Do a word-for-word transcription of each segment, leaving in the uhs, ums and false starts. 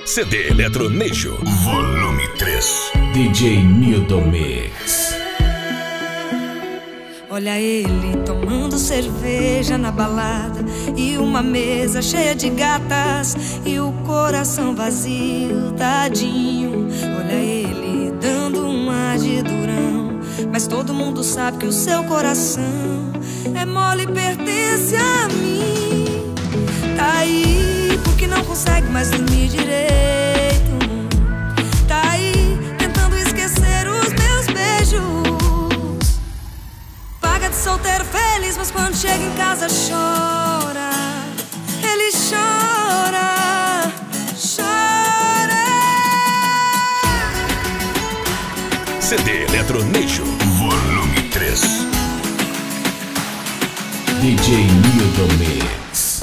C D Eletronejo, volume três. D J Nildo Mix. Olha ele tomando cerveja na balada e uma mesa cheia de gatas e o coração vazio, tadinho. Olha ele dando uma de durão, mas todo mundo sabe que o seu coração é mole e pertence a mim. Tá aí porque não consegue mais dormir direito. Tá aí tentando esquecer os meus beijos. Paga de solteiro feliz, mas quando chega em casa chora. Ele chora, chora. C D Eletronejo, volume três. D J Nildo Mix.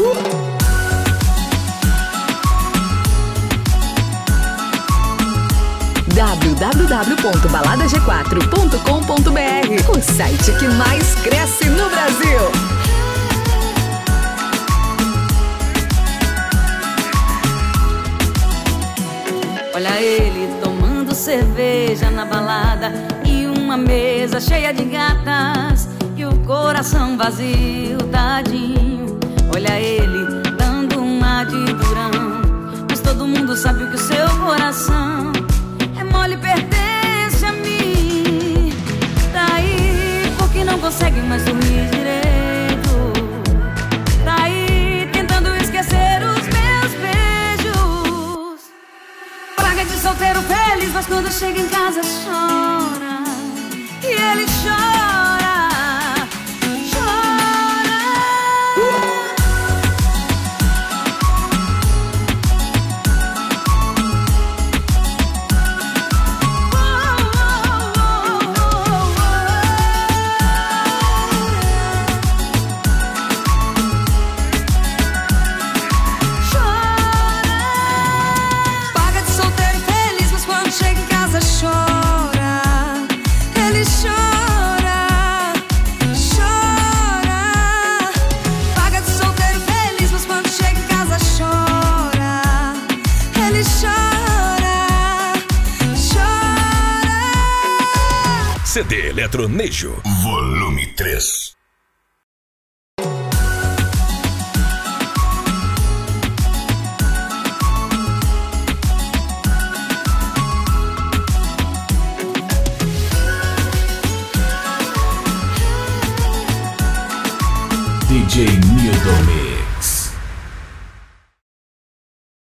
w w w ponto balada g quatro ponto com ponto b r, o site que mais cresce no Brasil. Olha ele tomando cerveja na balada e uma mesa cheia de gatas e o coração vazio, tadinho. Olha ele dando uma de durão, mas todo mundo sabe que o seu coração mole pertence a mim. Daí porque não consegue mais dormir direito. Daí tentando esquecer os meus beijos. Paga de solteiro feliz, mas quando chega em casa chora. E ele chora, chora. C D Eletronejo, volume três. D J Nildo Mix.